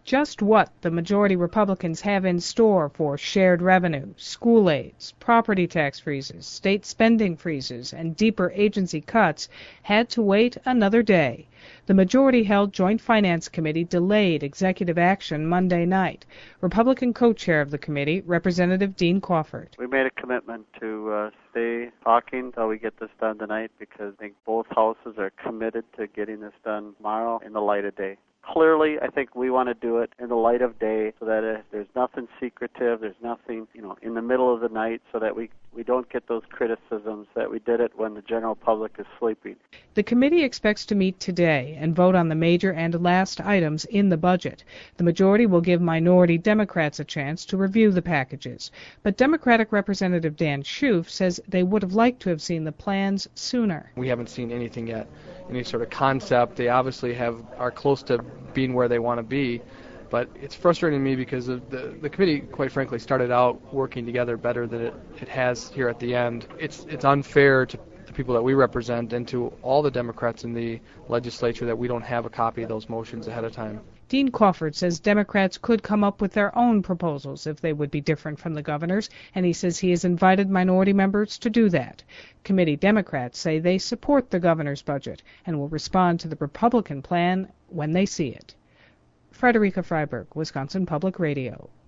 just what the majority Republicans have in store for shared revenue, school aids, property tax freezes, state spending freezes, and deeper agency cuts had to wait another day. The majority-held Joint Finance Committee delayed executive action Monday night. Republican co-chair of the committee, Representative Dean Crawford. We made a commitment to stay talking until we get this done tonight because I think both houses are committed to getting this done tomorrow in the light of day. Clearly, I think we want to do it in the light of day so that there's nothing secretive, there's nothing, in the middle of the night so that we don't get those criticisms that we did it when the general public is sleeping. The committee expects to meet today and vote on the major and last items in the budget. The majority will give minority Democrats a chance to review the packages. But Democratic Representative Dan Schoof says they would have liked to have seen the plans sooner. We haven't seen anything yet, any sort of concept. They obviously are close to being where they want to be. But it's frustrating to me because the committee, quite frankly, started out working together better than it has here at the end. It's unfair to the people that we represent and to all the Democrats in the legislature that we don't have a copy of those motions ahead of time. Dean Crawford says Democrats could come up with their own proposals if they would be different from the governor's, and he says he has invited minority members to do that. Committee Democrats say they support the governor's budget and will respond to the Republican plan when they see it. Frederica Freiberg, Wisconsin Public Radio.